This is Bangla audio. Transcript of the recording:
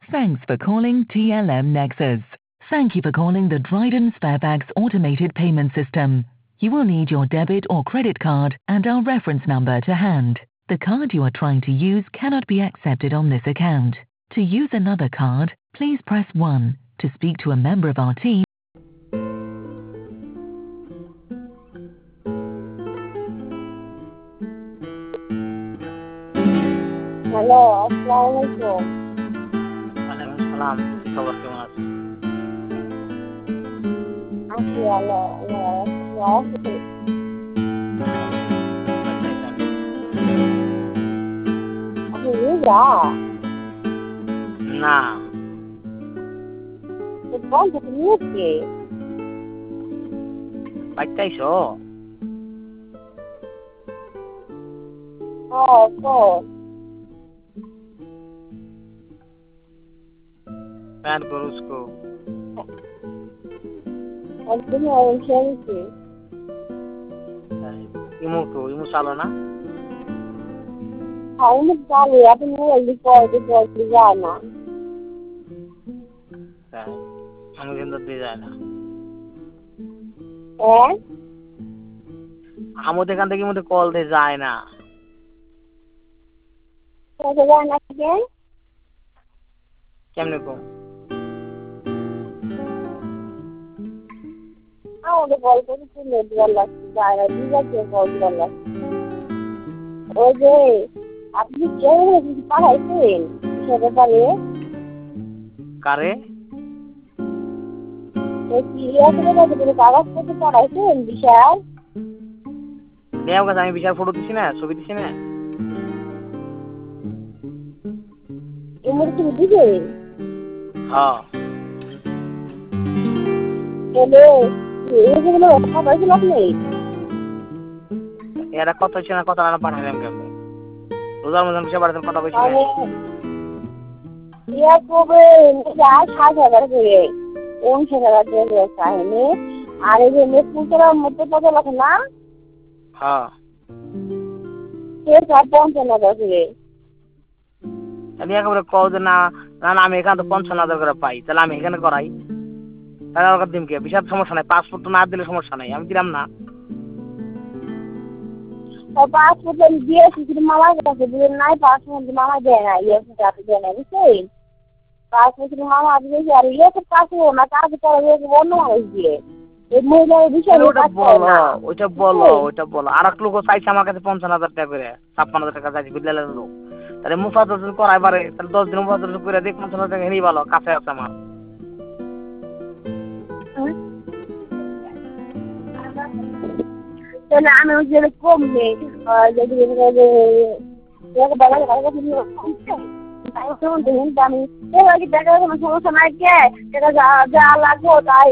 Thanks for calling TLM Nexus. Thank you for calling the Dryden Sparebags automated payment system. You will need your debit or credit card and our reference number to hand. The card you are trying to use cannot be accepted on this account. To use another card, please press 1. To speak to a member of our team. Hello, আসসালামু আলাইকুম। ওয়ালাইকুম সালাম। কি খবর, কেমন আছেন? আছি ভালো, আছি। আপনি রোজা? না। তো বল তো তুমি কে? বাইতে আইছো? তো প্যান করো उसको। তুমি অংশী। ইমো চালো না? আমি জানি আপনি মোবাইল দিয়ে যায় না। তাই আমি কিন্তু দিয়ে যায় না। হ্যাঁ? আমাদের এখান থেকে মধ্যে কল দিয়ে যায় না। যায় না কেন? কেমনে কম? আমাদের কল করে তুলে দেওয়ার লাগছে, যায় না, দিদাকে কল দেওয়ার লাগছে। ওই যে আপনি কেউ পাঠাইছেন সেটা পারে? কারে? কাগজপত্র পাঠাইছেন বিশাল? আমি বিশাল ফটো দিছি না, ছবি দিছি না। এমনি তুমি দিবে? হ্যাঁ। এগুলো পাঠাইছেন আপনি? এরা কত হচ্ছে না, কত না পাঠালাম কেমন? রোজার মধ্যে বিষয় পাঠাতেন, কথা বলছি না। ইয়া কবে 7,000 করে 50,000 দিয়ে চাইনি। আর এই যে মেসপুরের মধ্যে কত লাগে না? হ্যাঁ। সে 55,000 করে। আমি একেবারে কও যে না না আমি এখানে তো 55,000 করে পাই, তাহলে আমি এখানে করাই। তাহলে আমার দিন কে বিশাল সমস্যা নাই, পাসপোর্ট না দিলে সমস্যা নাই, আমি দিলাম না। পাসপোর্ট দিয়েছি কিন্তু মামার কাছে দিলেন নাই, পাসপোর্ট মামা দেয় না, ইয়ে কাছে দেয় না, বুঝছেন? পাসপোর্ট মামা দিয়েছে আর ইয়ে তো পাসপোর্ট না, কাছে করে অন্য মানুষ দিয়ে এই মহিলার বিষয় ওইটা বলো আর এক লোক চাইছে আমার কাছে 55,000 টাকা করে, 56,000 টাকা চাইছে বিদ্যালয়ের লোক। তাহলে মুফাজ্জল করাই পারে, তাহলে 10 দিন মুফাজ্জল করে দিই, 55,000 টাকা হেরি ভালো, কাছে আছে আমার। তাহলে আমি ওই যে কম নেই যদি আমি টাকা কোনো সমস্যা নাই, কে যা লাগবো তাই